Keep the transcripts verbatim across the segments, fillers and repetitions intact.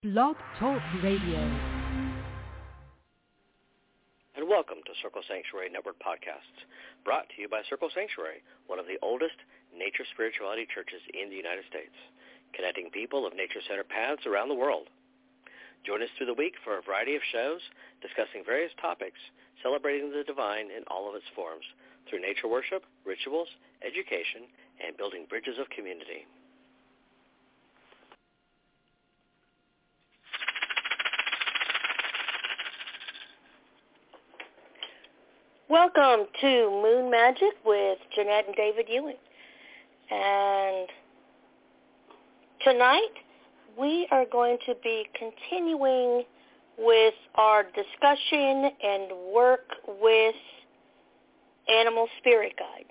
Blog Talk Radio. And welcome to Circle Sanctuary Network Podcasts, brought to you by Circle Sanctuary, one of the oldest nature spirituality churches in the United States, connecting people of nature-centered paths around the world. Join us through the week for a variety of shows discussing various topics, celebrating the divine in all of its forms, through nature worship, rituals, education, and building bridges of community. Welcome to Moon Magic with Jeanette and David Ewing. And tonight we are going to be continuing with our discussion and work with animal spirit guides.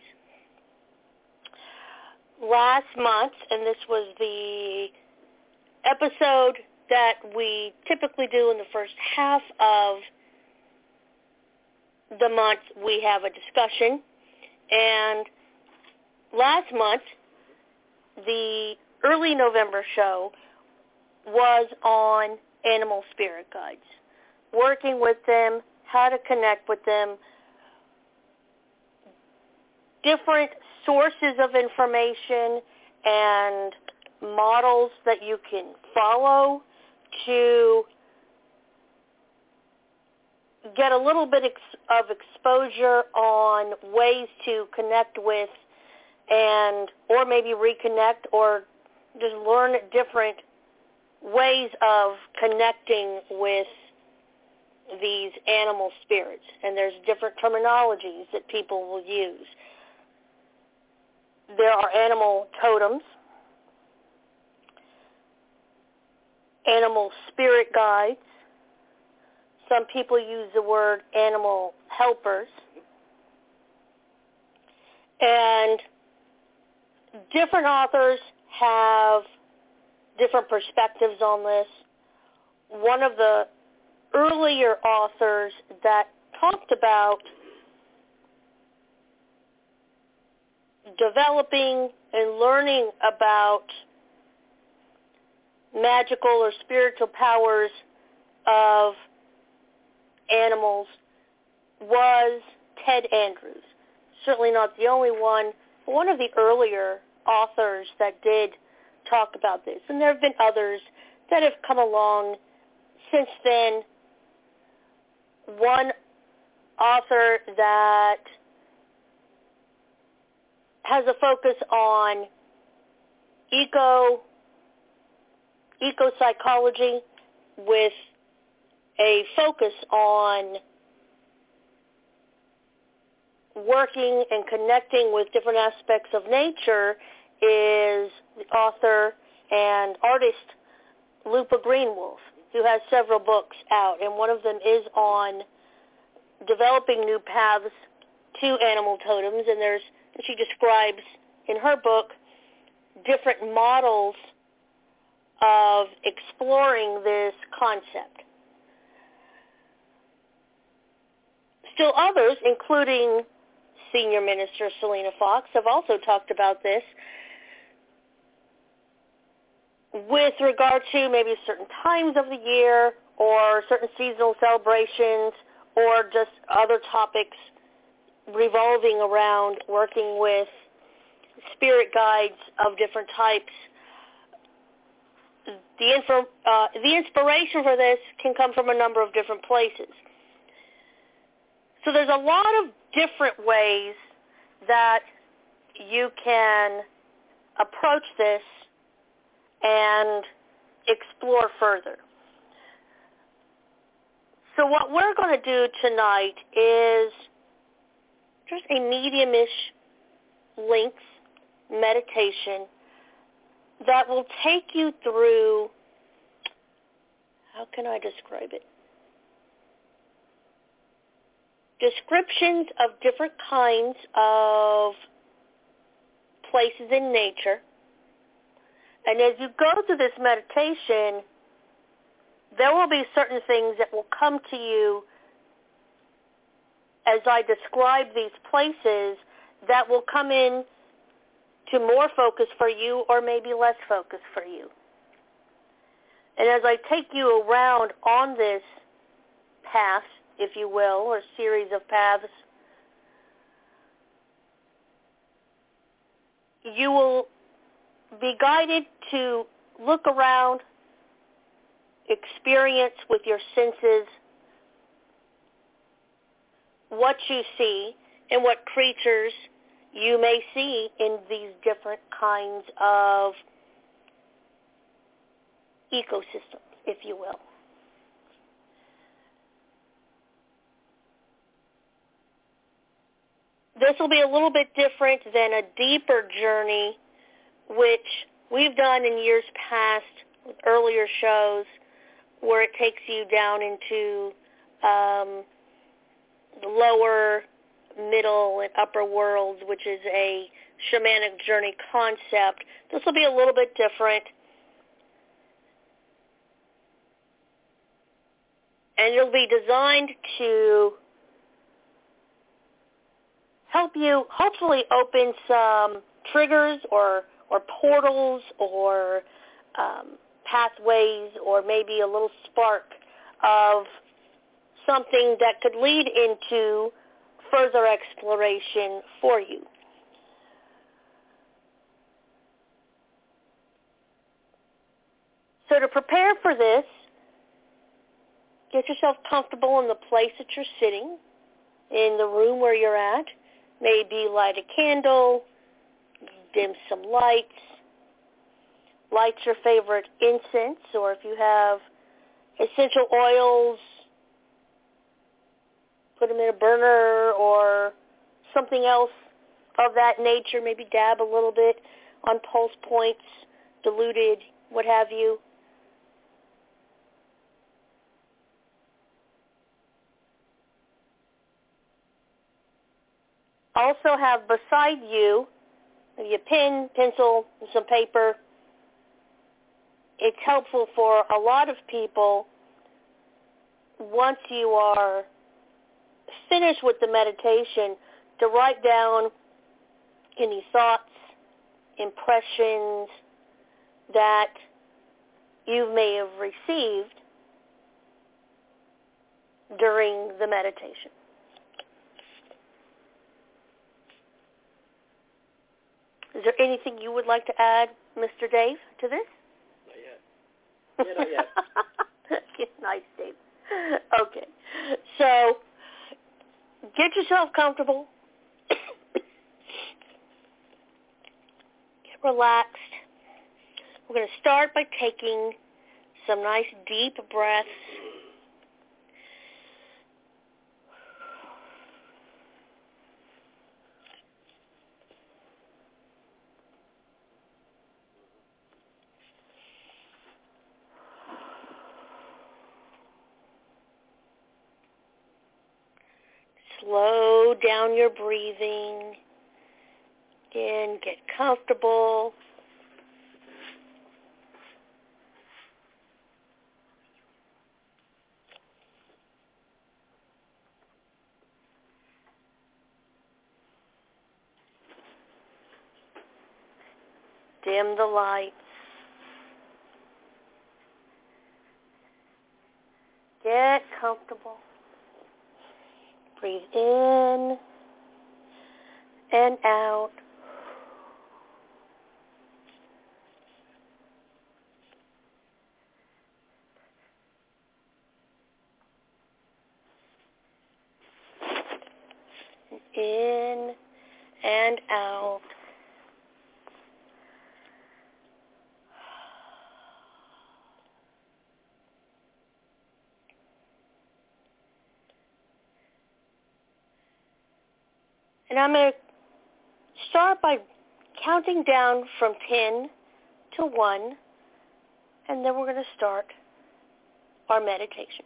Last month, and this was the episode that we typically do in the first half of the month, we have a discussion. And last month, the early November show was on animal spirit guides, working with them, how to connect with them, different sources of information and models that you can follow to get a little bit ex- of exposure on ways to connect with and or maybe reconnect or just learn different ways of connecting with these animal spirits. And there's different terminologies that people will use. There are animal totems, animal spirit guides. Some people use the word animal helpers. And different authors have different perspectives on this. One of the earlier authors that talked about developing and learning about magical or spiritual powers of animals was Ted Andrews. Certainly not the only one, but one of the earlier authors that did talk about this. And there have been others that have come along since then. One author that has a focus on eco eco psychology with a focus on working and connecting with different aspects of nature is the author and artist Lupa Greenwolf, who has several books out, and one of them is on developing new paths to animal totems, and there's she describes in her book different models of exploring this concept. Still others, including Senior Minister Selena Fox, have also talked about this with regard to maybe certain times of the year or certain seasonal celebrations or just other topics revolving around working with spirit guides of different types. The, info, uh, the inspiration for this can come from a number of different places. So there's a lot of different ways that you can approach this and explore further. So what we're going to do tonight is just a medium-ish length meditation that will take you through, how can I describe it? Descriptions of different kinds of places in nature. And as you go through this meditation, there will be certain things that will come to you as I describe these places that will come in to more focus for you or maybe less focus for you. And as I take you around on this path, if you will, or series of paths, you will be guided to look around, experience with your senses what you see and what creatures you may see in these different kinds of ecosystems, if you will. This will be a little bit different than a deeper journey, which we've done in years past with earlier shows, where it takes you down into um, the lower, middle, and upper worlds, which is a shamanic journey concept. This will be a little bit different. And it'll be designed to help you hopefully open some triggers or, or portals or um, pathways, or maybe a little spark of something that could lead into further exploration for you. So to prepare for this, get yourself comfortable in the place that you're sitting, in the room where you're at. Maybe light a candle, dim some lights, light your favorite incense, or if you have essential oils, put them in a burner or something else of that nature. Maybe dab a little bit on pulse points, diluted, what have you. Also have beside you maybe a pen, pencil, and some paper. It's helpful for a lot of people, once you are finished with the meditation, to write down any thoughts, impressions that you may have received during the meditation. Is there anything you would like to add, Mister Dave, to this? Not yet. Yeah, not yet. Nice, Dave. Okay. So get yourself comfortable. Get relaxed. We're going to start by taking some nice deep breaths. Slow down your breathing. Again, get comfortable. Dim the lights. Get comfortable. Breathe in and out. In and out. And I'm going to start by counting down from ten to one, and then we're going to start our meditation.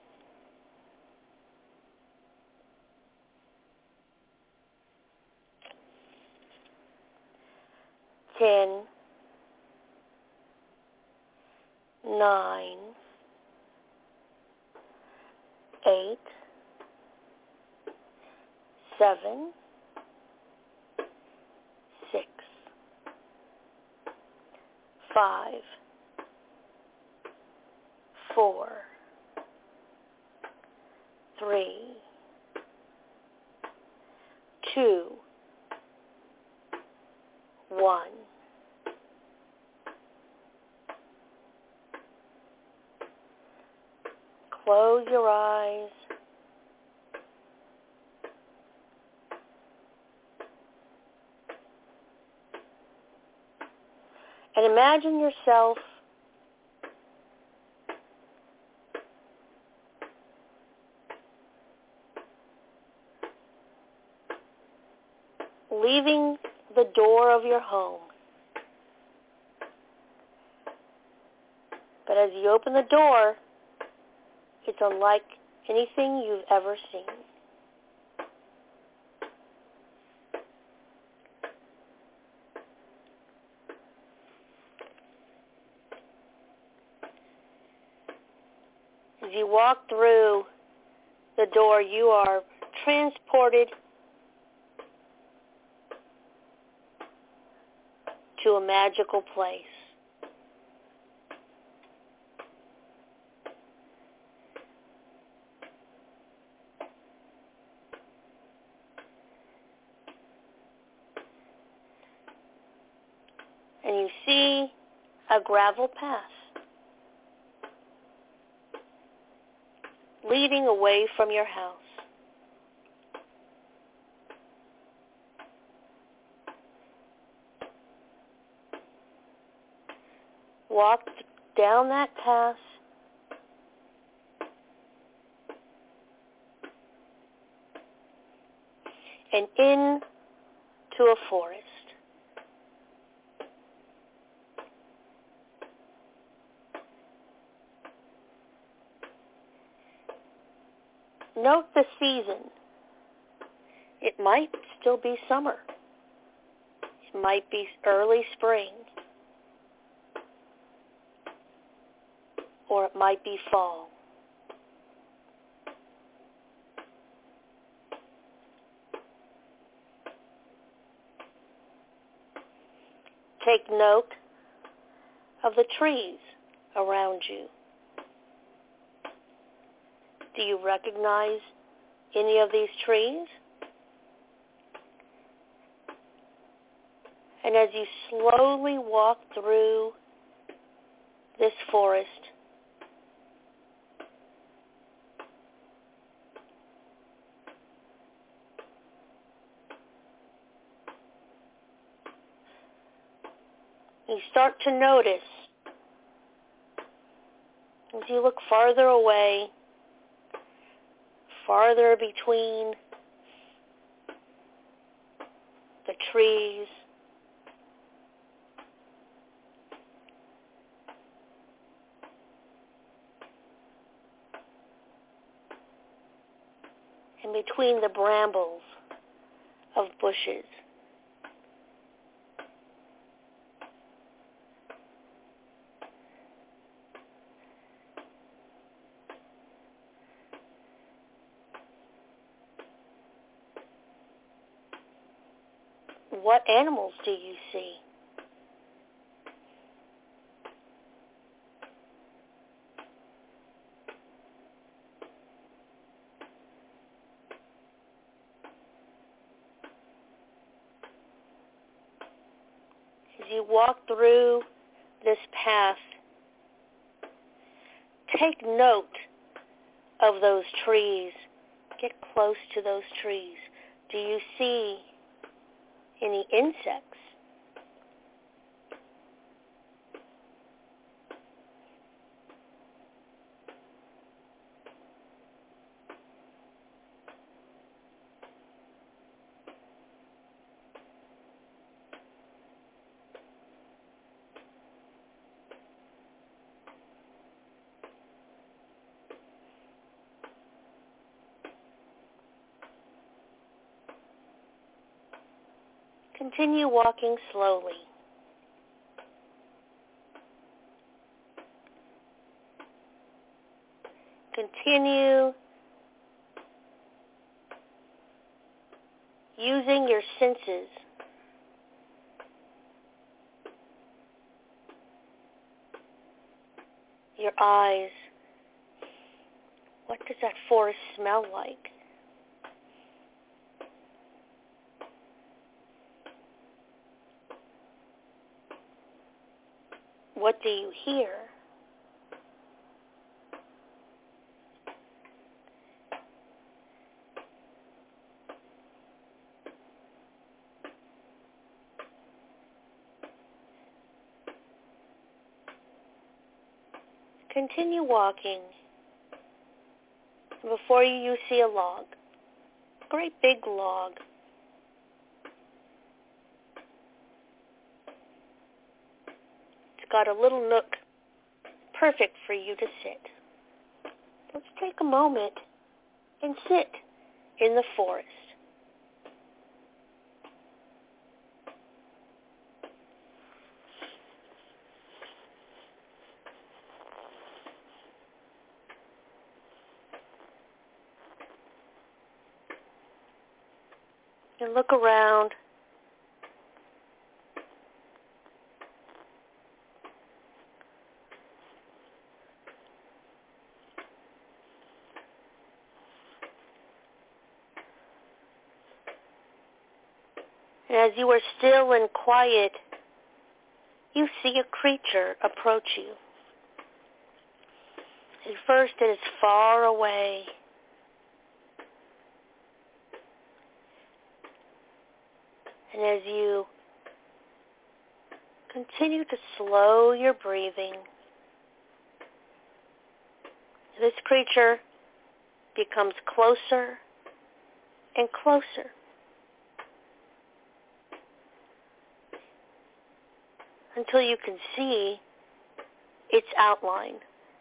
Ten, nine, eight, seven, six, five, four, three, two, one. Close your eyes. And imagine yourself leaving the door of your home. But as you open the door, it's unlike anything you've ever seen. As you walk through the door, you are transported to a magical place. And you see a gravel path leading away from your house. Walk down that path and into a forest. Note the season. It might still be summer. It might be early spring. Or it might be fall. Take note of the trees around you. Do you recognize any of these trees? And as you slowly walk through this forest, you start to notice, as you look farther away, farther between the trees, and between the brambles of bushes. What animals do you see? As you walk through this path, take note of those trees. Get close to those trees. Do you see any insects? Continue walking slowly. Continue using your senses. Your eyes, What does that forest smell like? What do you hear? Continue walking. Before you, you see a log, a great big log. It's got a little nook, perfect for you to sit. Let's take a moment and sit in the forest. And look around. And as you are still and quiet, you see a creature approach you. At first it is far away. And as you continue to slow your breathing, this creature becomes closer and closer until you can see its outline.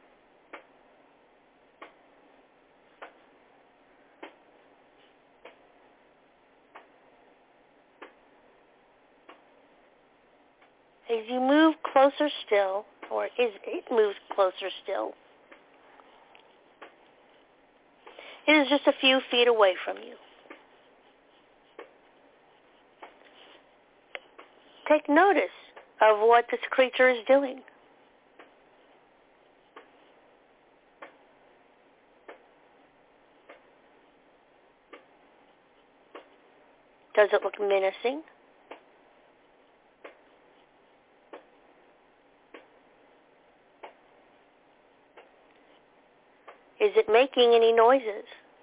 As you move closer still, or as it moves closer still, it is just a few feet away from you. Take notice of what this creature is doing. Does it look menacing? Is it making any noises?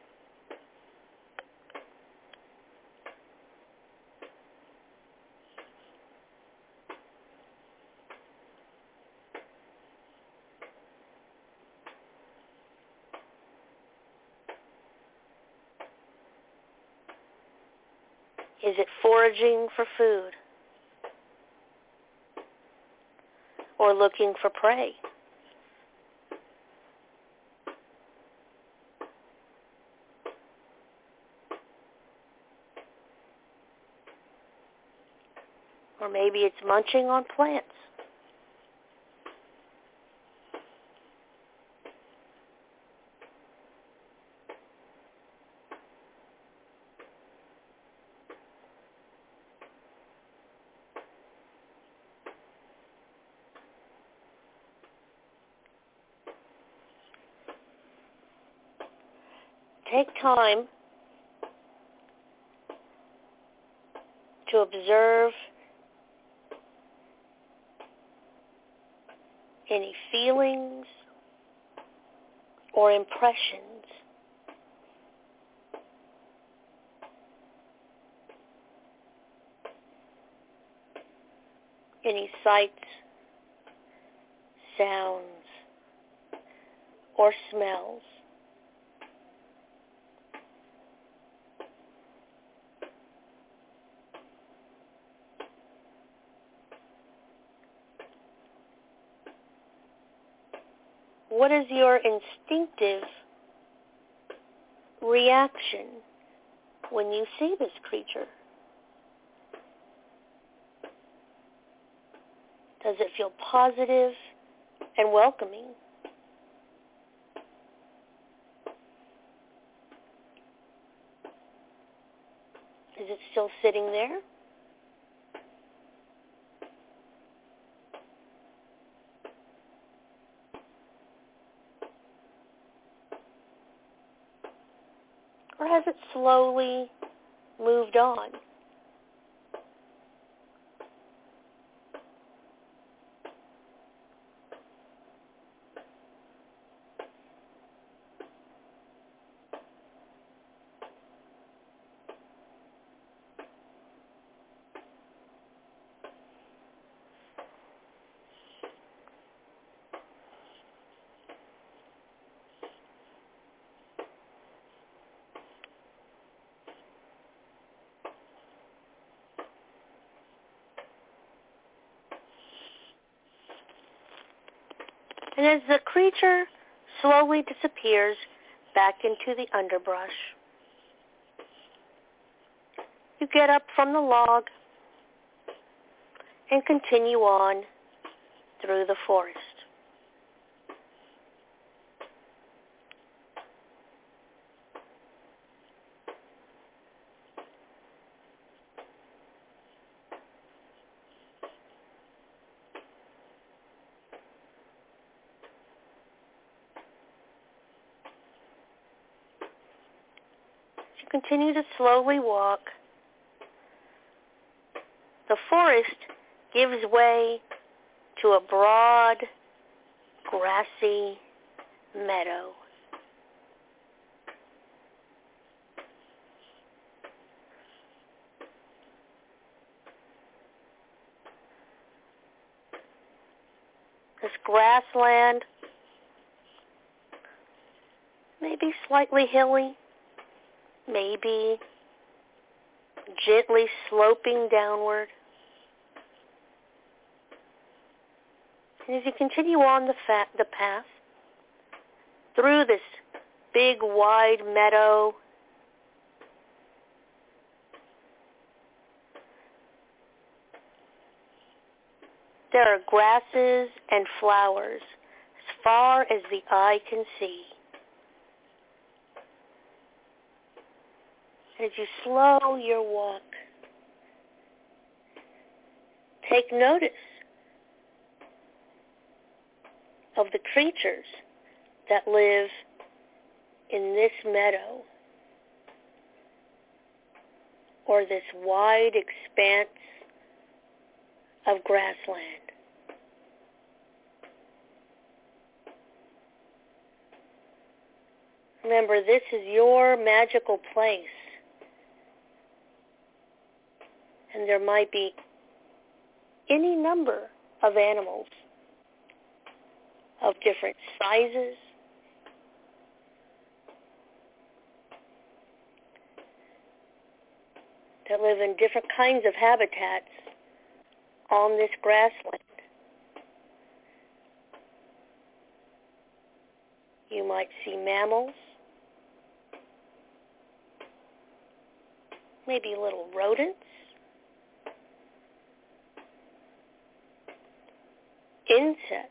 Is it foraging for food? Or looking for prey? Or maybe it's munching on plants. Take time to observe any feelings or impressions. Any sights, sounds, or smells. What is your instinctive reaction when you see this creature? Does it feel positive and welcoming? Is it still sitting there? Or has it slowly moved on? And as the creature slowly disappears back into the underbrush, you get up from the log and continue on through the forest. As you continue to slowly walk, the forest gives way to a broad, grassy meadow. This grassland may be slightly hilly, maybe gently sloping downward. And as you continue on the, fa- the path through this big, wide meadow, there are grasses and flowers as far as the eye can see. As you slow your walk, take notice of the creatures that live in this meadow or this wide expanse of grassland. Remember, this is your magical place. And there might be any number of animals of different sizes, that live in different kinds of habitats on this grassland. You might see mammals, maybe little rodents, insects,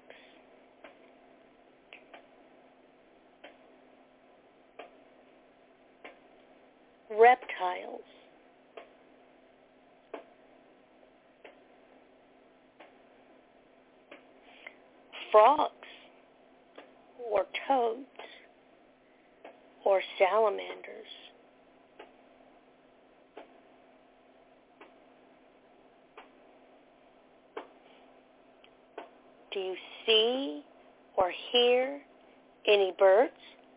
reptiles, frogs, or toads, or salamanders. Do you see or hear any birds?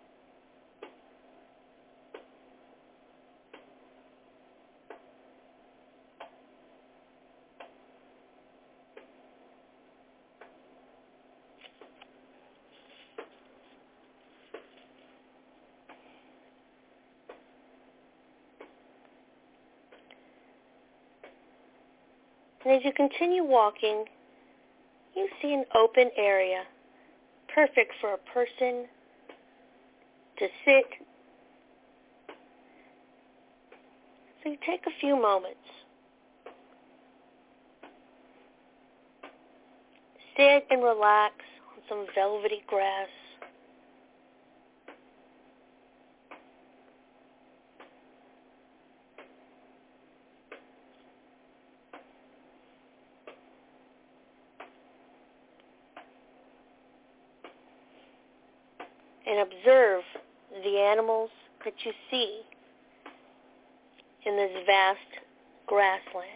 And as you continue walking, you see an open area, perfect for a person to sit. So you take a few moments. Sit and relax on some velvety grass. And observe the animals that you see in this vast grassland.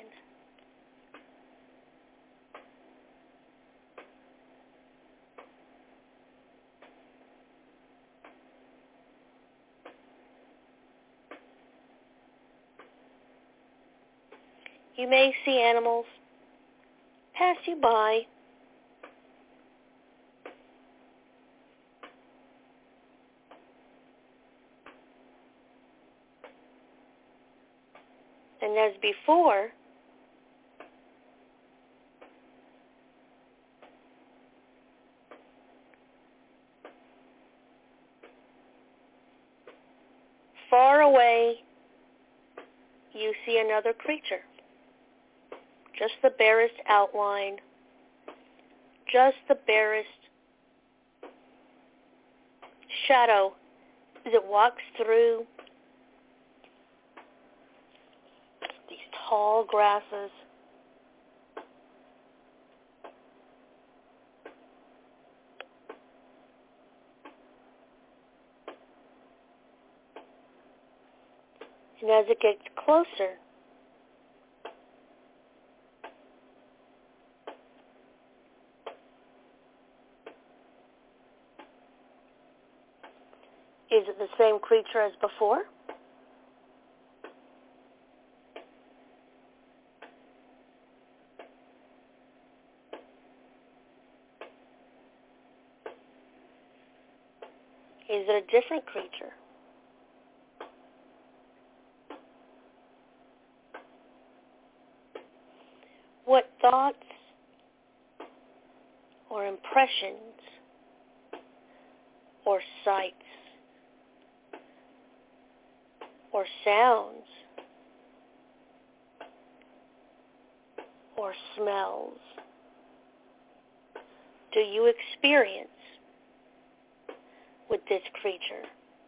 You may see animals pass you by. And as before, far away, you see another creature. Just the barest outline, just the barest shadow as it walks through these tall grasses. And as it gets closer, is it the same creature as before? Is it a different creature? What thoughts or impressions or sights or sounds or smells do you experience with this creature?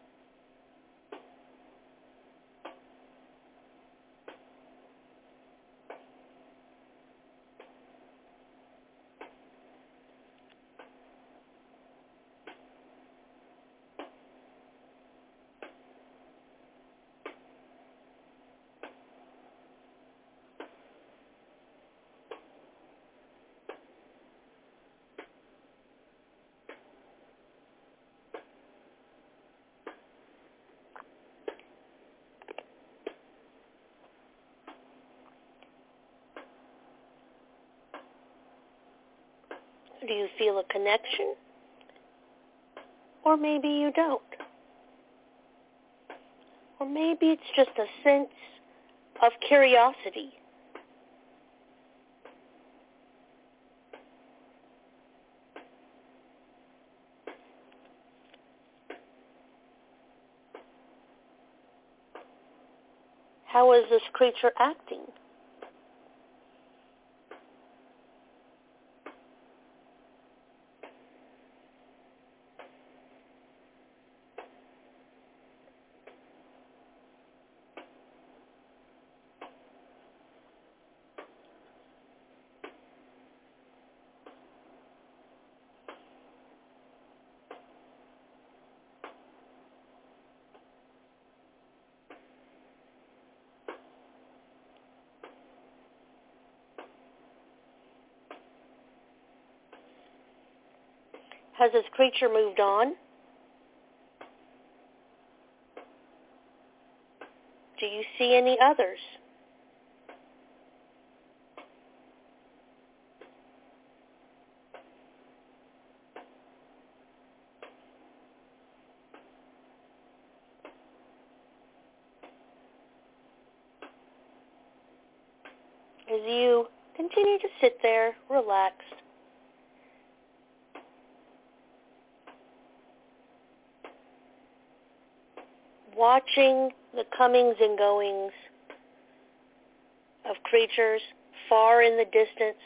Do you feel a connection? Or maybe you don't. Or maybe it's just a sense of curiosity. How is this creature acting? Has this creature moved on? Do you see any others? As you continue to sit there, relaxed, watching the comings and goings of creatures far in the distance,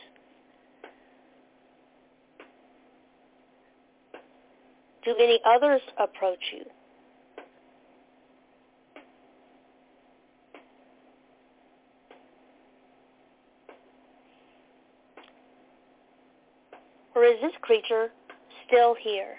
do any others approach you? Or is this creature still here?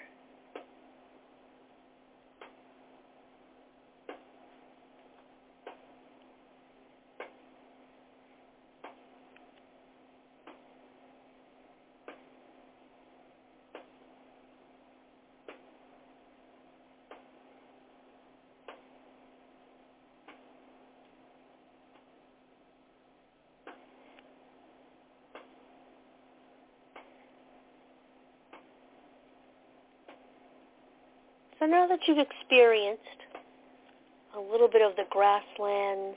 So now that you've experienced a little bit of the grasslands,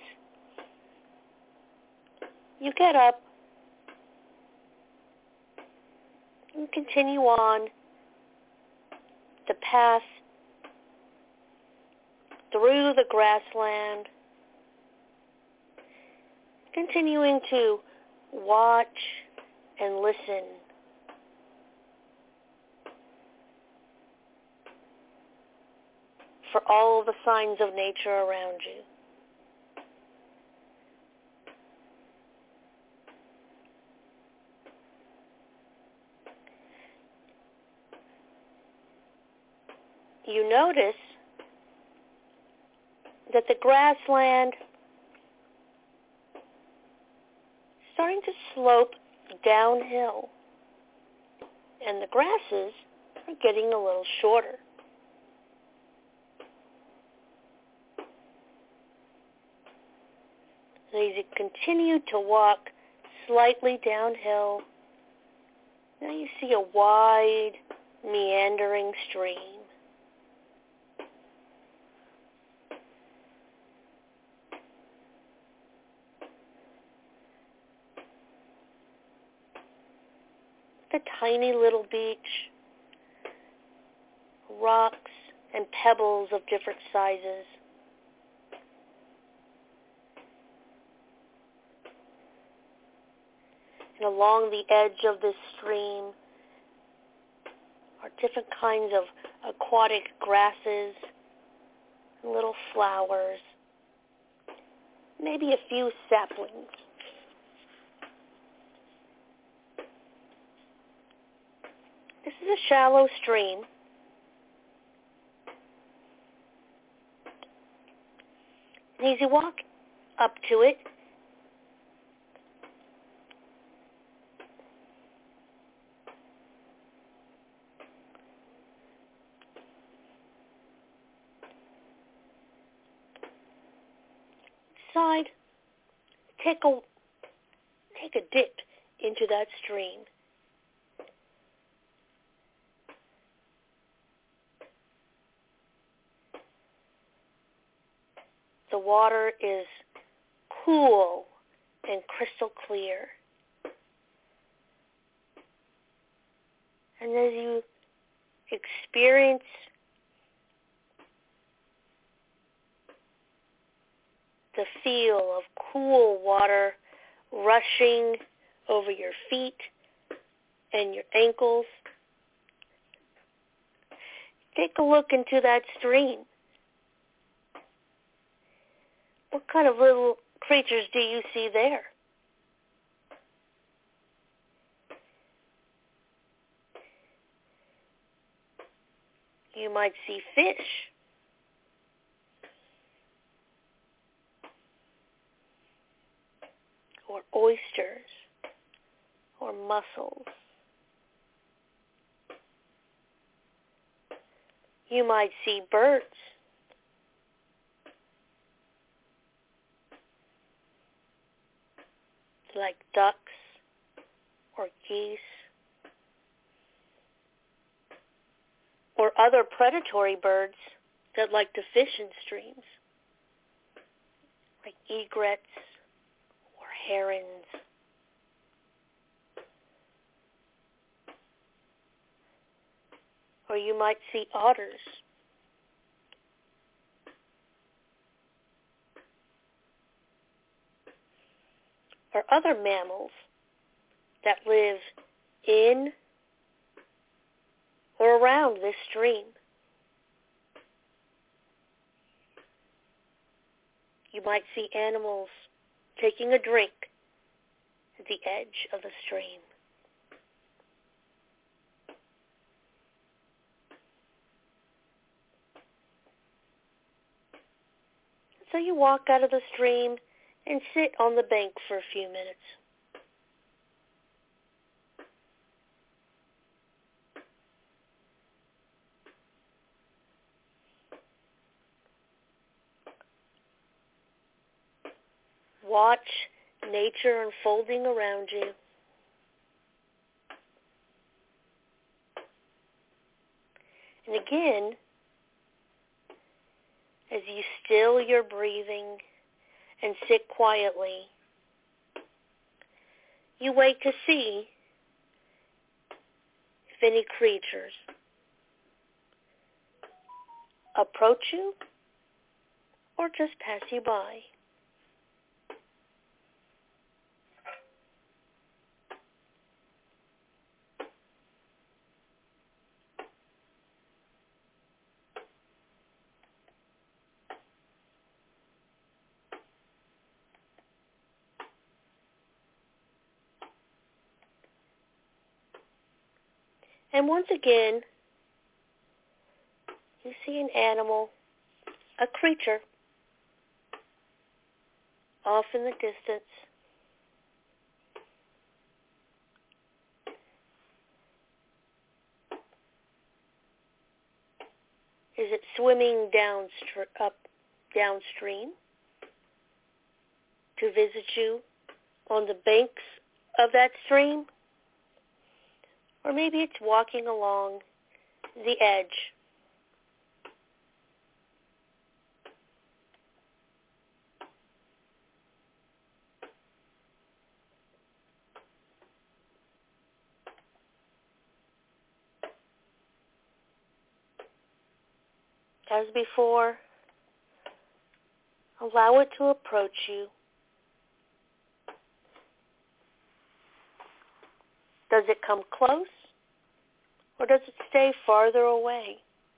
you get up and continue on the path through the grassland, continuing to watch and listen for all of the signs of nature around you. You notice that the grassland is starting to slope downhill, and the grasses are getting a little shorter. So as you continue to walk slightly downhill, now you see a wide, meandering stream. A tiny little beach, rocks and pebbles of different sizes. And along the edge of this stream are different kinds of aquatic grasses, little flowers, maybe a few saplings. This is a shallow stream. And as you walk up to it, side, take a take a dip into that stream. The water is cool and crystal clear. And as you experience the feel of cool water rushing over your feet and your ankles, take a look into that stream. What kind of little creatures do you see there? You might see fish, or oysters, or mussels. You might see birds, like ducks or geese, or other predatory birds that like to fish in streams, like egrets or herons. Or you might see otters. Or other mammals that live in or around this stream. You might see animals taking a drink at the edge of the stream. So you walk out of the stream and sit on the bank for a few minutes. Watch nature unfolding around you. And again, you still your breathing and sit quietly, you wait to see if any creatures approach you or just pass you by. And once again, you see an animal, a creature, off in the distance. Is it swimming downstr- up downstream to visit you on the banks of that stream? Or maybe it's walking along the edge. As before, allow it to approach you. Does it come close, or does it stay farther away?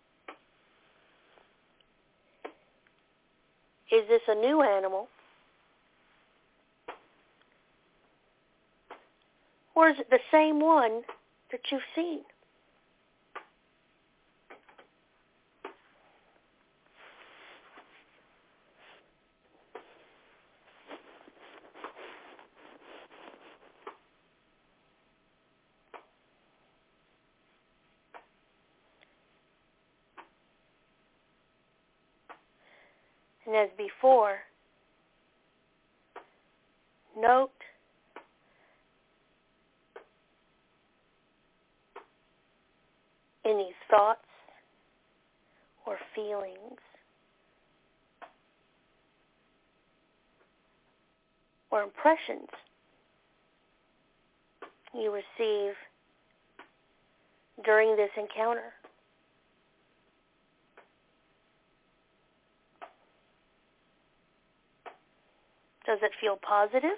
Is this a new animal, or is it the same one that you've seen? And as before, note any thoughts or feelings or impressions you receive during this encounter. Does it feel positive?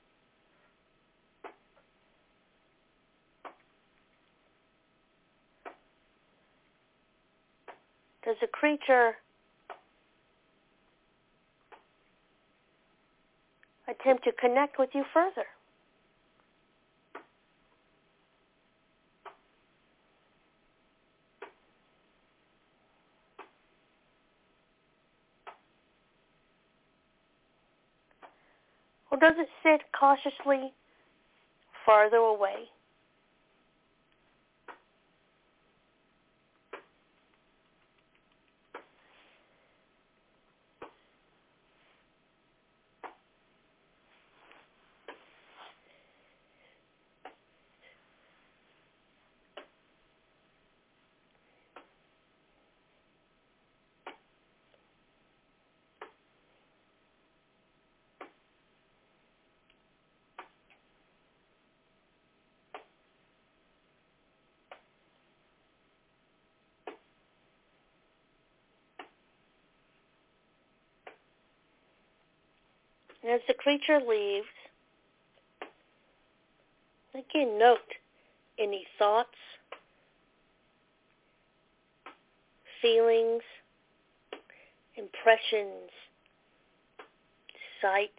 Does the creature attempt to connect with you further? Or does it sit cautiously farther away? And as the creature leaves, again, note any thoughts, feelings, impressions, sights,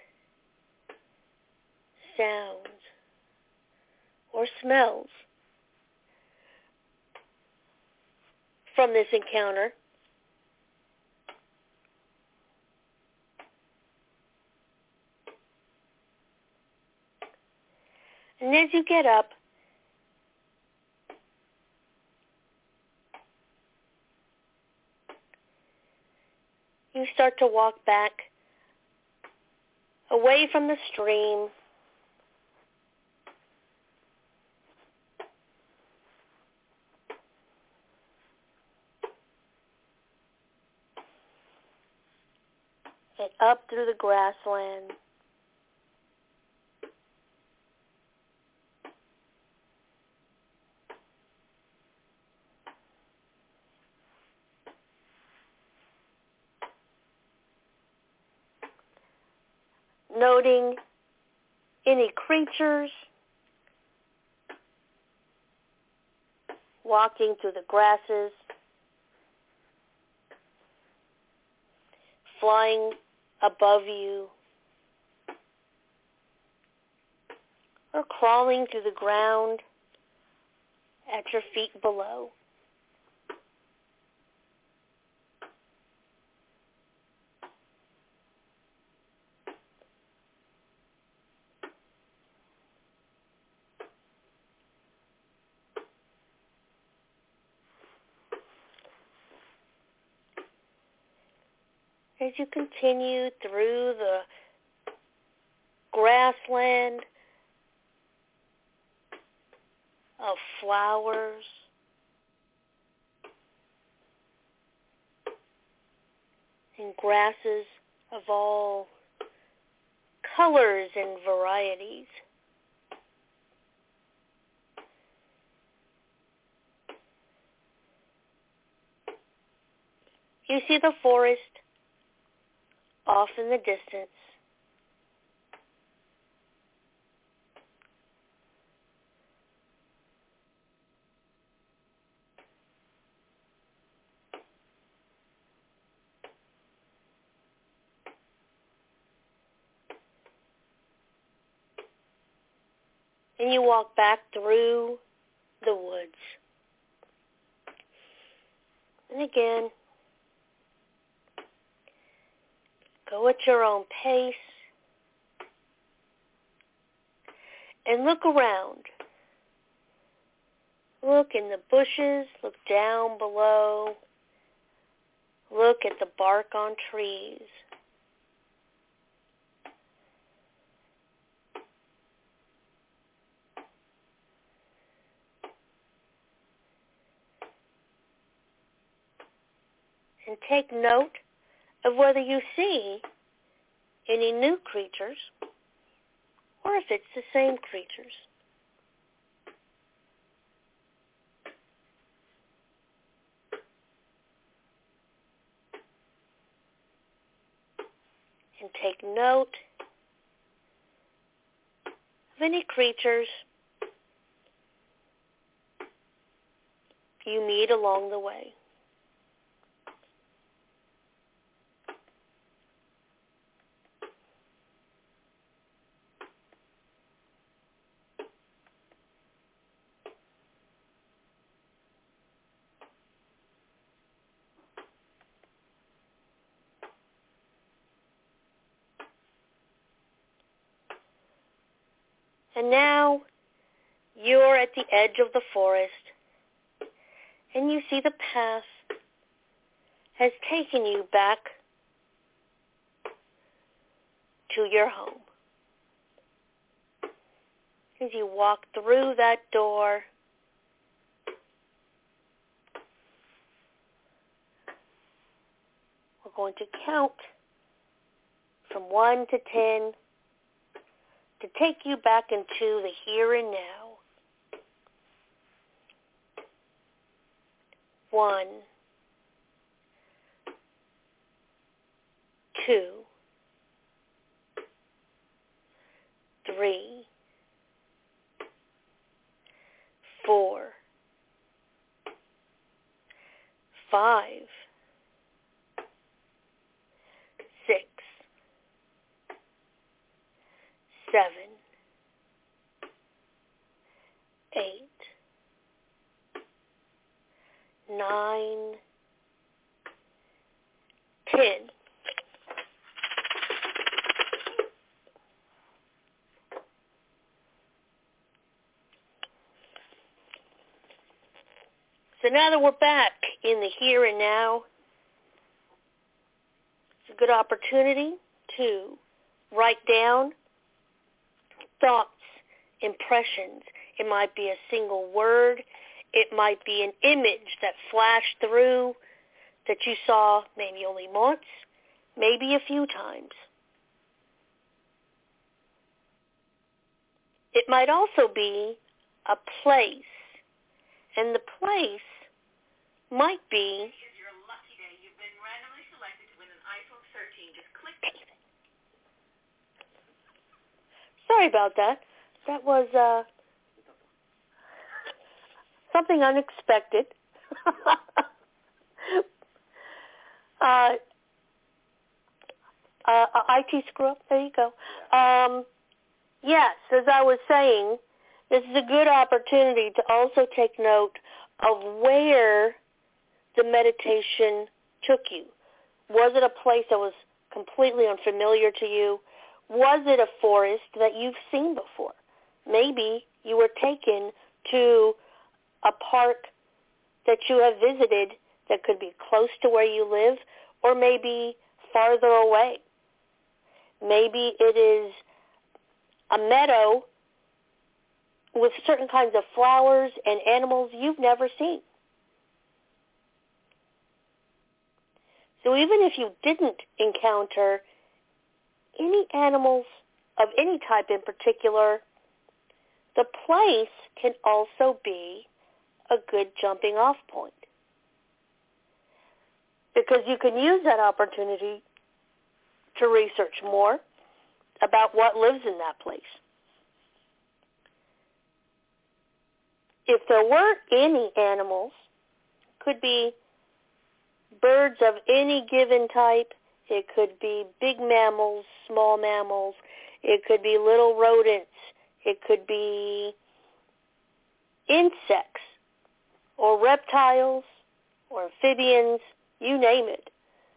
sounds, or smells from this encounter. And as you get up, you start to walk back away from the stream, and up through the grassland. Noting any creatures walking through the grasses, flying above you, or crawling through the ground at your feet below. As you continue through the grassland of flowers, and grasses of all colors and varieties, you see the forest off in the distance. And you walk back through the woods. And again, go at your own pace and look around. Look in the bushes, look down below, look at the bark on trees. And take note of whether you see any new creatures or if it's the same creatures. And take note of any creatures you meet along the way. And now you're at the edge of the forest, and you see the path has taken you back to your home. As you walk through that door, we're going to count from one to ten to take you back into the here and now. One, two, three, four, five, six, seven, eight, nine, ten. So now that we're back in the here and now, it's a good opportunity to write down thoughts, impressions. It might be a single word. It might be an image that flashed through that you saw maybe only once, maybe a few times. It might also be a place, and the place might be Sorry about that. That was uh, something unexpected. uh, uh, I T screw up. There you go. Um, yes, as I was saying, this is a good opportunity to also take note of where the meditation took you. Was it a place that was completely unfamiliar to you? Was it a forest that you've seen before? Maybe you were taken to a park that you have visited that could be close to where you live, or maybe farther away. Maybe it is a meadow with certain kinds of flowers and animals you've never seen. So even if you didn't encounter any animals of any type in particular, the place can also be a good jumping off point, because you can use that opportunity to research more about what lives in that place. If there weren't any animals, could be birds of any given type. It could be big mammals, small mammals. It could be little rodents. It could be insects or reptiles or amphibians, you name it.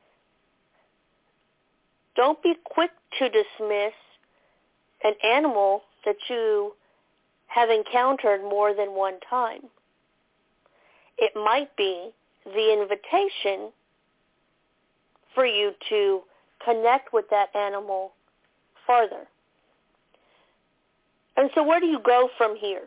Don't be quick to dismiss an animal that you have encountered more than one time. It might be the invitation for you to connect with that animal farther. And so where do you go from here?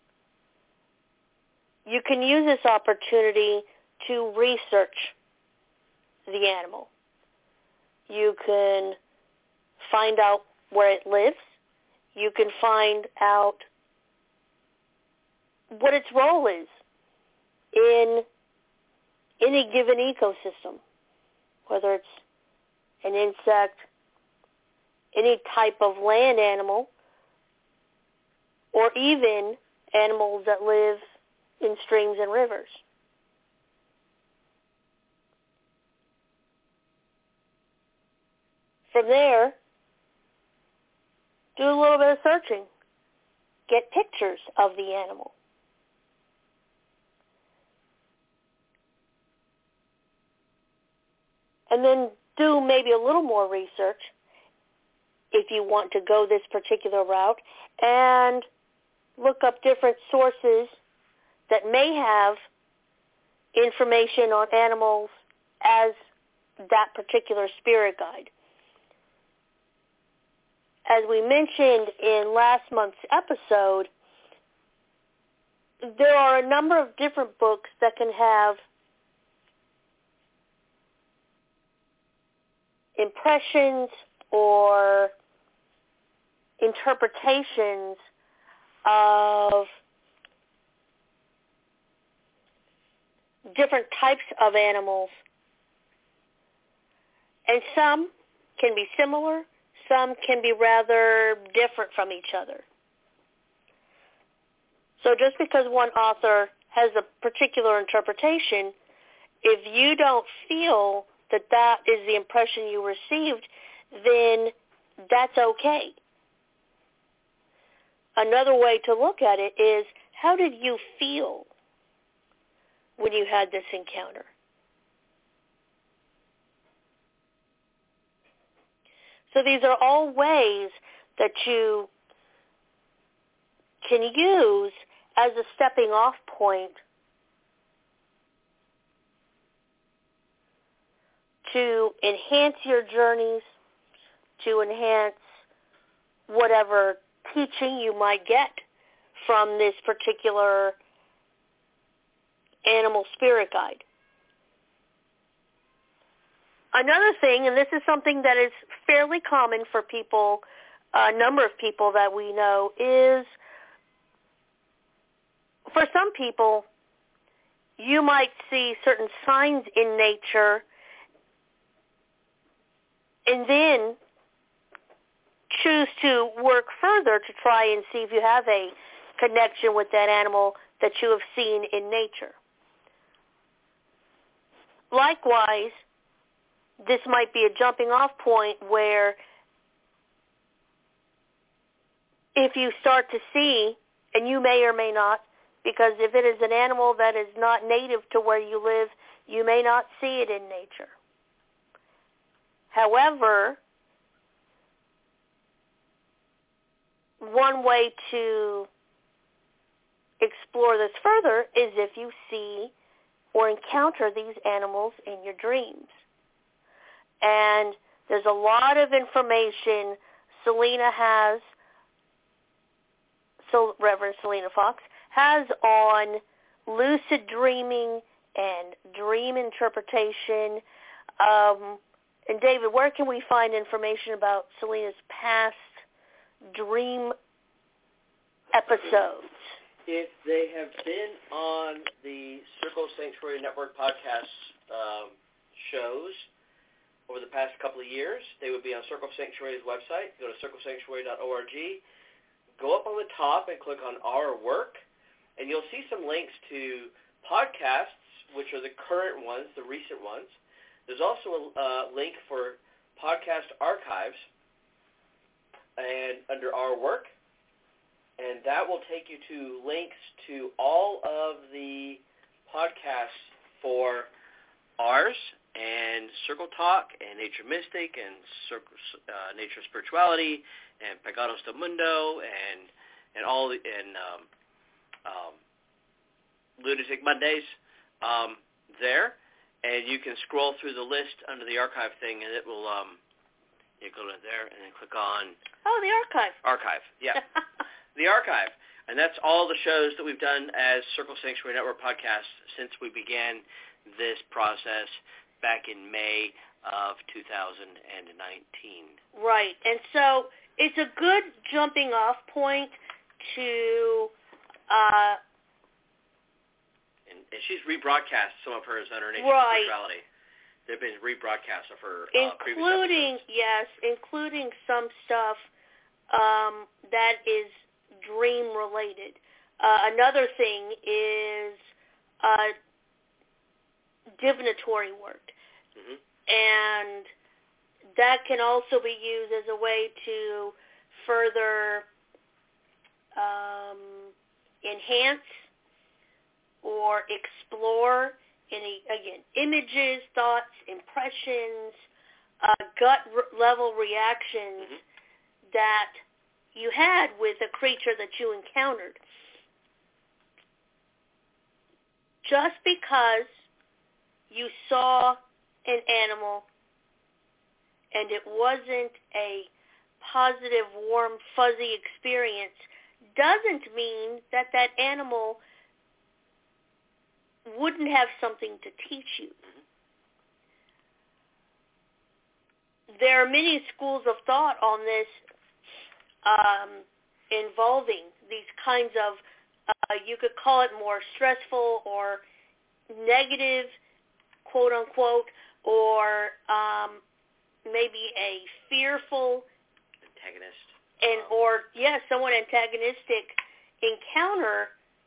You can use this opportunity to research the animal. You can find out where it lives. You can find out what its role is in any given ecosystem, whether it's an insect, any type of land animal, or even animals that live in streams and rivers. From there, do a little bit of searching. Get pictures of the animal. And then do maybe a little more research if you want to go this particular route, and look up different sources that may have information on animals as that particular spirit guide. As we mentioned in last month's episode, there are a number of different books that can have impressions or interpretations of different types of animals. And some can be similar, some can be rather different from each other. So just because one author has a particular interpretation, if you don't feel that that is the impression you received, then that's okay. Another way to look at it is, how did you feel when you had this encounter? So these are all ways that you can use as a stepping off point to enhance your journeys, to enhance whatever teaching you might get from this particular animal spirit guide. another thing, and this is something that is fairly common for people, a number of people that we know, is for some people, you might see certain signs in nature and then choose to work further to try and see if you have a connection with that animal that you have seen in nature. Likewise, this might be a jumping off point where if you start to see, and you may or may not, because if it is an animal that is not native to where you live, you may not see it in nature. However, one way to explore this further is if you see or encounter these animals in your dreams. And there's a lot of information Selena has, so Reverend Selena Fox, has on lucid dreaming and dream interpretation. Um, and David, where can we find information about Selena's past dream episodes? If they have been on the Circle Sanctuary Network podcast um, shows over the past couple of years, they would be on Circle Sanctuary's website. Go to circle sanctuary dot org. Go up on the top and click on Our Work, and you'll see some links to podcasts, which are the current ones, the recent ones. There's also a uh, link for podcast archives and under Our Work, and that will take you to links to all of the podcasts for ours and Circle Talk and Nature Mystic and Circle, uh, Nature Spirituality and Pegados del Mundo and and all the, and um, um, Lunatic Mondays um, there, and you can scroll through the list under the archive thing, and it will um, you go to there and then click on oh the archive archive yeah the archive, and that's all the shows that we've done as Circle Sanctuary Network podcasts since we began this process back in May of two thousand nineteen. Right, and so it's a good jumping off point to uh, and, and she's rebroadcast some of hers on her Nature right. Spirituality. There have been rebroadcasts of her including uh, previous episodes. yes, including some stuff um, that is dream related. Uh, another thing is uh, divinatory work, mm-hmm. and that can also be used as a way to further um, enhance or explore any, again, images, thoughts, impressions, uh, gut r- level reactions mm-hmm. that you had with a creature that you encountered. Just because you saw an animal and it wasn't a positive, warm, fuzzy experience doesn't mean that that animal wouldn't have something to teach you. There are many schools of thought on this um, involving these kinds of, uh, you could call it more stressful or negative, quote unquote, or um, maybe a fearful antagonist, and or yes, somewhat antagonistic encounter.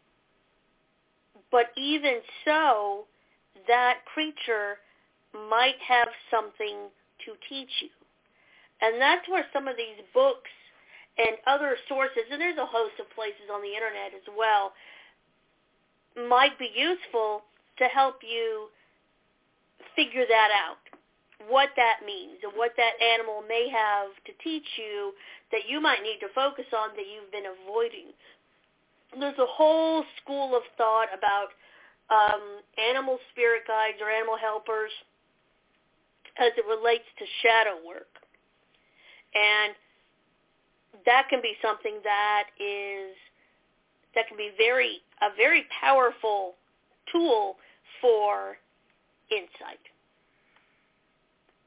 But even so, that creature might have something to teach you. And that's where some of these books and other sources, and there's a host of places on the internet as well, might be useful to help you figure that out, what that means and what that animal may have to teach you that you might need to focus on that you've been avoiding. There's a whole school of thought about um, animal spirit guides or animal helpers as it relates to shadow work. And that can be something that is, that can be very, a very powerful tool for insight.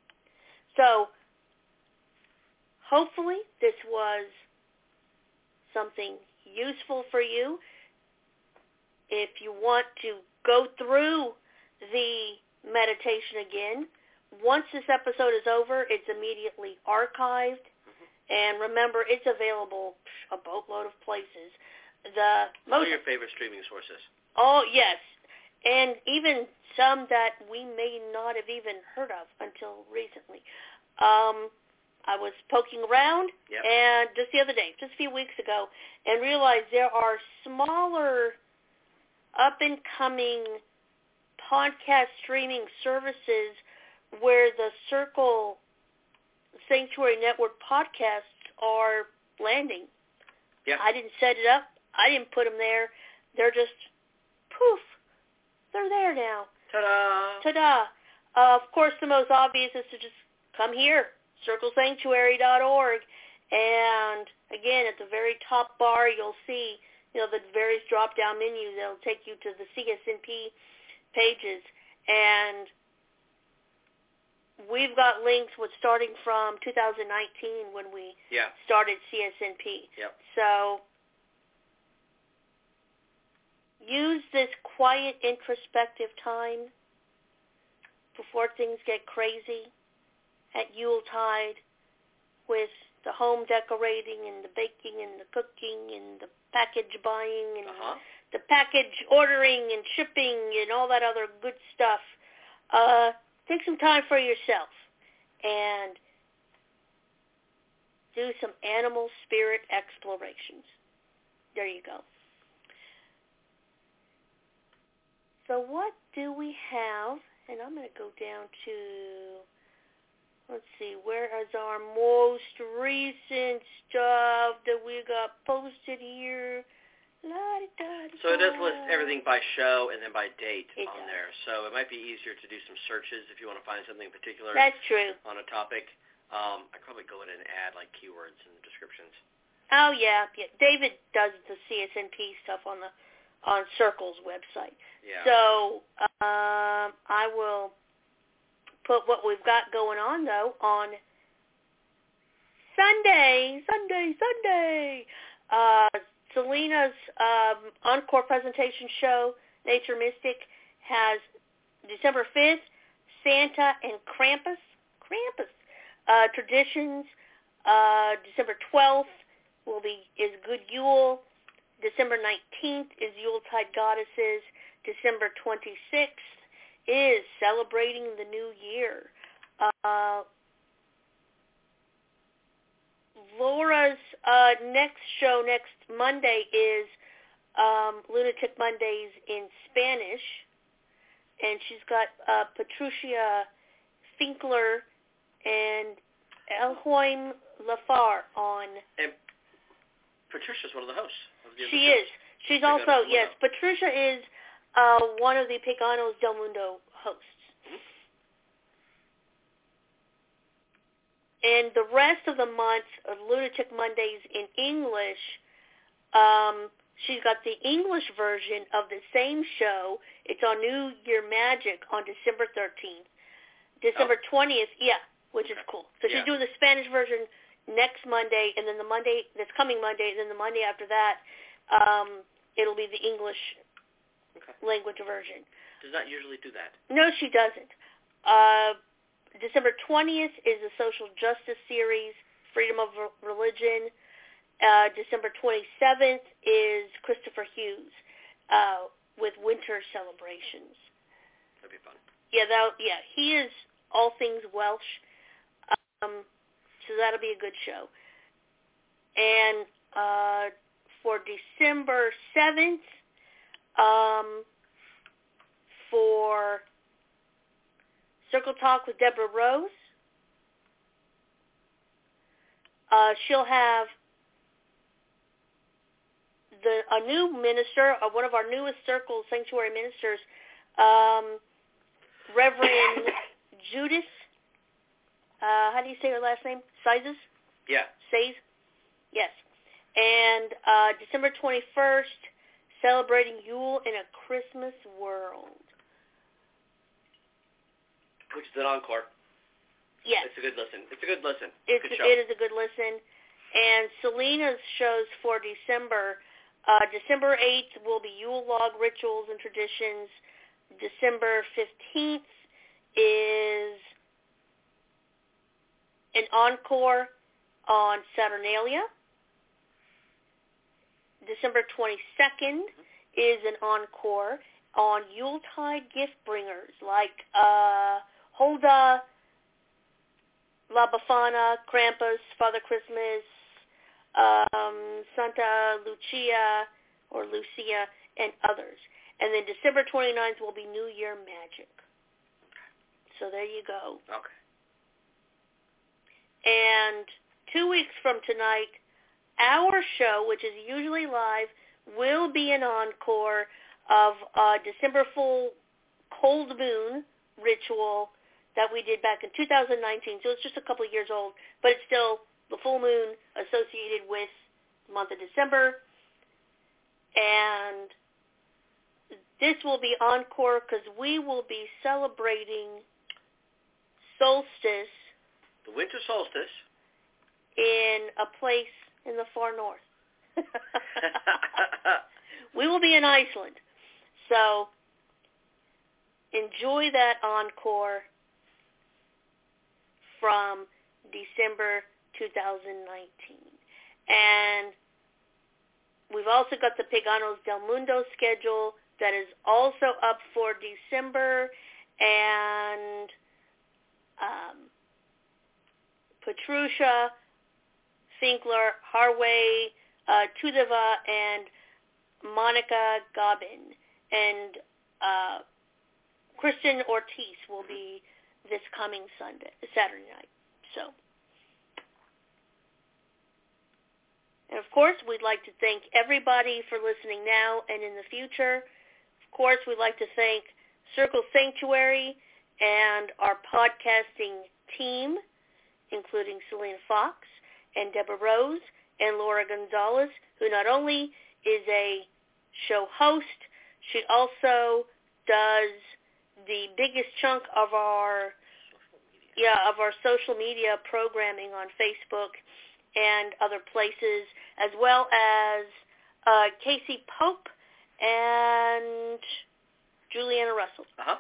So hopefully this was something useful for you. If you want to go through the meditation again, once this episode is over, it's immediately archived. Mm-hmm. And remember, it's available a boatload of places. The All most, your favorite streaming sources. Oh, yes. And even some that we may not have even heard of until recently. Um, I was poking around, yep. and just the other day, just a few weeks ago, and realized there are smaller, up-and-coming podcast streaming services where the Circle Sanctuary Network podcasts are landing. Yep. I didn't set it up. I didn't put them there. They're just, poof, they're there now. Ta-da! Ta-da! Uh, of course, the most obvious is to just come here, circle sanctuary dot org, and again, at the very top bar, you'll see, you know, the various drop-down menus that'll take you to the C S N P pages, and we've got links with starting from two thousand nineteen when we yeah. started C S N P. Yep. So use this quiet, introspective time before things get crazy at Yuletide with the home decorating and the baking and the cooking and the package buying and uh-huh. the package ordering and shipping and all that other good stuff. Uh, take some time for yourself and do some animal spirit explorations. There you go. So what do we have? And I'm going to go down to, let's see, where is our most recent stuff that we got posted here? La-da-da-da-da. So it does list everything by show and then by date it on does. there. So it might be easier to do some searches if you want to find something particular. That's true. On a topic. Um, I'd probably go in and add like keywords and descriptions. Oh, yeah. yeah. David does the C S N P stuff on the on Circle's website. Yeah. So um, I will put what we've got going on, though, on Sunday, Sunday, Sunday. Uh, Selena's um, encore presentation show, Nature Mystic, has December fifth, Santa and Krampus, Krampus uh, traditions. Uh, December twelfth will be is Good Yule. December nineteenth is Yuletide Goddesses. December twenty-sixth is Celebrating the New Year. Uh, Laura's uh, next show next Monday is um, Lunatic Mondays in Spanish, and she's got uh, Patricia Finkler and Elhoim Lafar on. And Patricia's one of the hosts. Of the she is. She's Paganos also, yes, Patricia is uh, one of the Paganos del Mundo hosts. And the rest of the month of Lunatic Mondays in English, um, she's got the English version of the same show. It's on New Year Magic on December thirteenth. December twentieth, yeah, which okay. is cool. So she's yeah. doing the Spanish version next Monday, and then the Monday, this coming Monday, and then the Monday after that, um, it'll be the English okay. language version. Does not usually do that. No, she doesn't. Uh, December twentieth is the Social Justice Series, Freedom of Religion. Uh, December twenty-seventh is Christopher Hughes uh, with Winter Celebrations. That'd be fun. Yeah, that, yeah, he is all things Welsh, um, so that'll be a good show. And uh, for December seventh, um, for Circle Talk with Deborah Rose, uh, she'll have the a new minister, uh, one of our newest Circle Sanctuary ministers, um, Reverend Judith. Uh, how do you say her last name? Sizes? Yeah. Says? Yes. And uh, December twenty-first, Celebrating Yule in a Christmas World. Which is an encore. Yes. It's a good listen. It's a good listen. It's, good show. It is a good listen. And Selena's shows for December, uh, December eighth will be Yule Log Rituals and Traditions. December fifteenth is an encore on Saturnalia. December twenty-second mm-hmm. is an encore on Yuletide gift bringers like uh, Hulda, La Befana, Krampus, Father Christmas, um, Santa Lucia or Lucia, and others. And then December twenty-ninth will be New Year Magic. So there you go. Okay. And two weeks from tonight, our show, which is usually live, will be an encore of uh, December full cold moon ritual that we did back in two thousand nineteen. So it's just a couple of years old, but it's still the full moon associated with the month of December. And this will be encore because we will be celebrating solstice. The winter solstice. In a place in the far north. We will be in Iceland. So enjoy that encore from December two thousand nineteen. And we've also got the Paganos del Mundo schedule that is also up for December. And um, Petrusha, Finkler, Harway, uh, Tudeva, and Monica Gobin. And uh, Kristen Ortiz will be this coming Sunday, Saturday night. So, and of course, we'd like to thank everybody for listening now and in the future. Of course, we'd like to thank Circle Sanctuary and our podcasting team, including Selena Fox and Deborah Rose and Laura Gonzalez, who not only is a show host, she also does the biggest chunk of our yeah of our social media programming on Facebook and other places, as well as uh, Casey Pope and Juliana Russell. Uh-huh.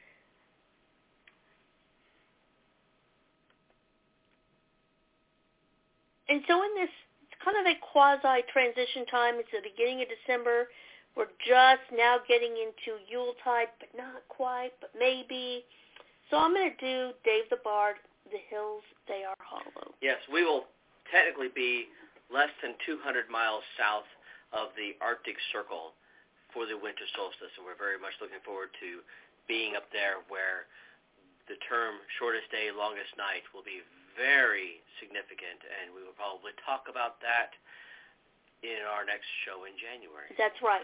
And so in this, it's kind of a quasi-transition time. It's the beginning of December. We're just now getting into Yuletide, but not quite, but maybe. So I'm going to do Dave the Bard, The Hills, They Are Hollow. Yes, we will technically be less than two hundred miles south of the Arctic Circle for the winter solstice, and we're very much looking forward to being up there where the term shortest day, longest night will be very significant, and we will probably talk about that in our next show in January. That's right.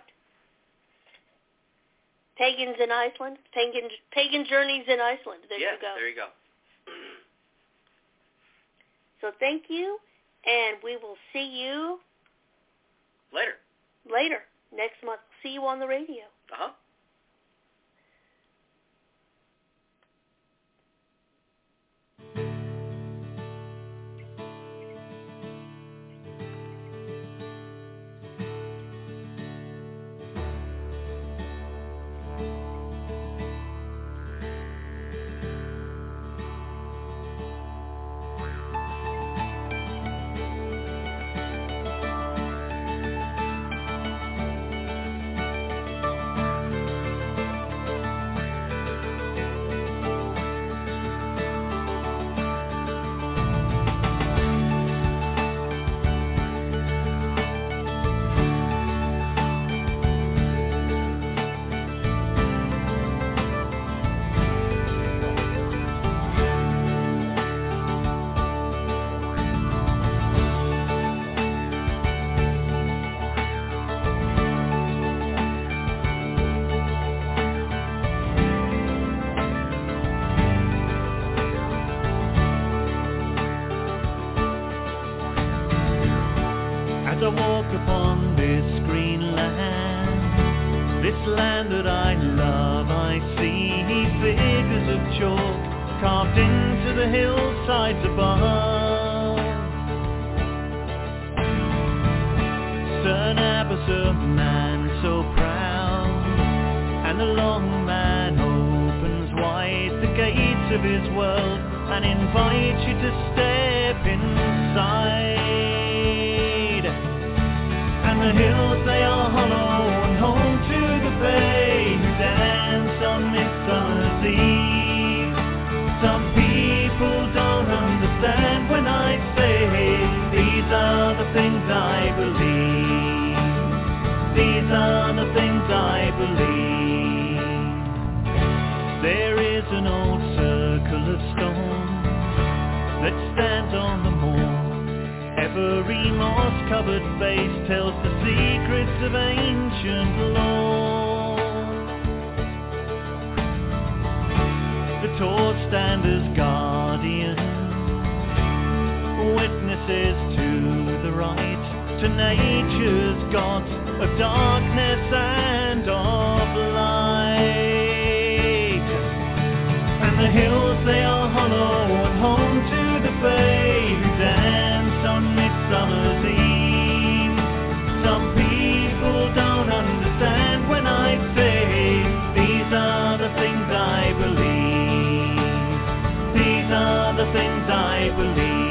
Pagans in Iceland, pagan pagan journeys in Iceland. There yes, you go. there you go. So thank you, and we will see you later. Later next month. See you on the radio. Uh huh. As I walk upon this green land, this land that I love, I see figures of chalk carved into the hills hillsides above. Stern Abbas, a man so proud, and the long man opens wide the gates of his world and invites you to step inside. And the hills, they are hollow and home to the bay who dance on Midsummer's Eve. Some people don't understand when I say these are the things I believe. These are the things I believe. There is an old circle of stone that stands on the moor. Every moss-covered face tells the secrets of ancient lore. The torch stand as guardian, witnesses to the right, to nature's gods of darkness and of light. And the hills, they are hollow and home to the bay who dance on Midsummer's Eve. Some people don't understand when I say these are the things I believe. These are the things I believe.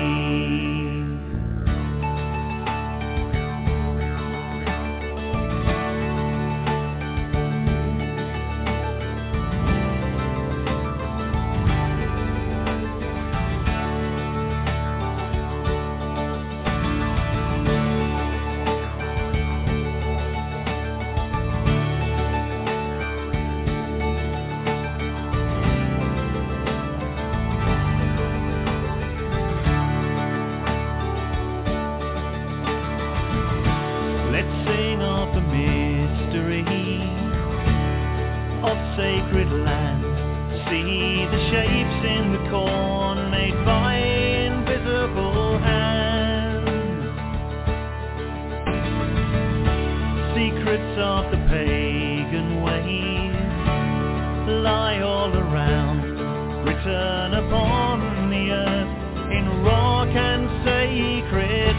Sacred land, see the shapes in the corn made by invisible hands. Secrets of the pagan ways lie all around, written upon the earth in rock and sacred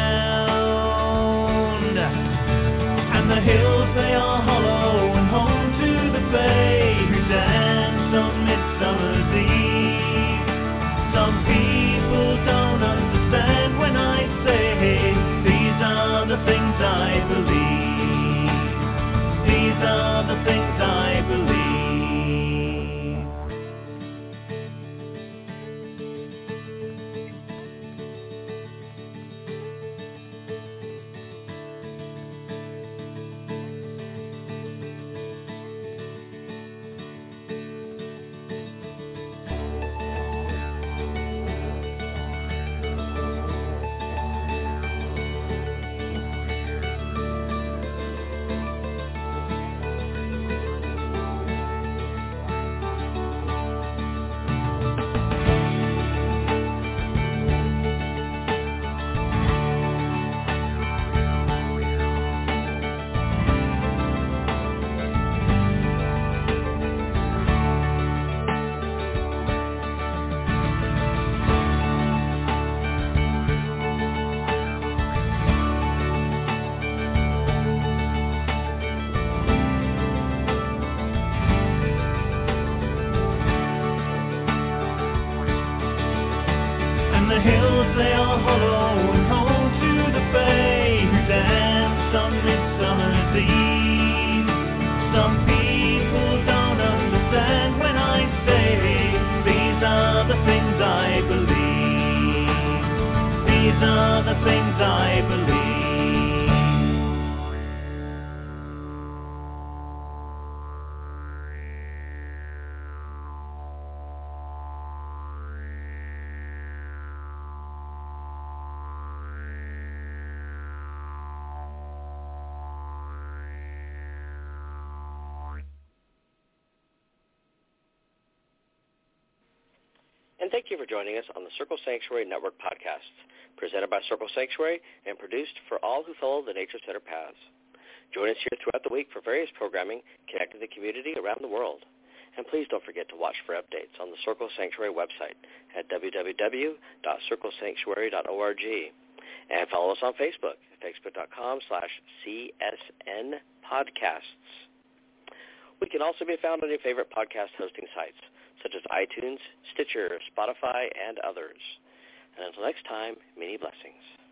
mound. And the hills, they are hollow and home to the bay who dance on Midsummer's Eve. Some people don't understand when I say these are the things I believe. These are the things I believe. And thank you for joining us on the Circle Sanctuary Network podcasts, presented by Circle Sanctuary and produced for all who follow the Nature Center paths. Join us here throughout the week for various programming connecting the community around the world. And please don't forget to watch for updates on the Circle Sanctuary website at w w w dot circle sanctuary dot org. And follow us on Facebook at facebook.com slash CSN podcasts. We can also be found on your favorite podcast hosting sites, such as iTunes, Stitcher, Spotify, and others. And until next time, many blessings.